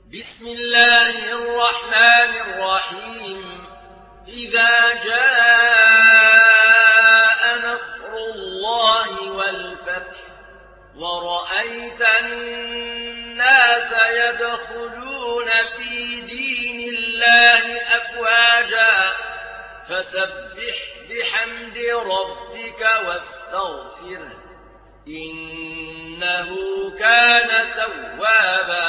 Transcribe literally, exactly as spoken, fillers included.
بسم الله الرحمن الرحيم إذا جاء نصر الله والفتح ورأيت الناس يدخلون في دين الله أفواجا فسبح بحمد ربك واستغفره إنه كان توابا.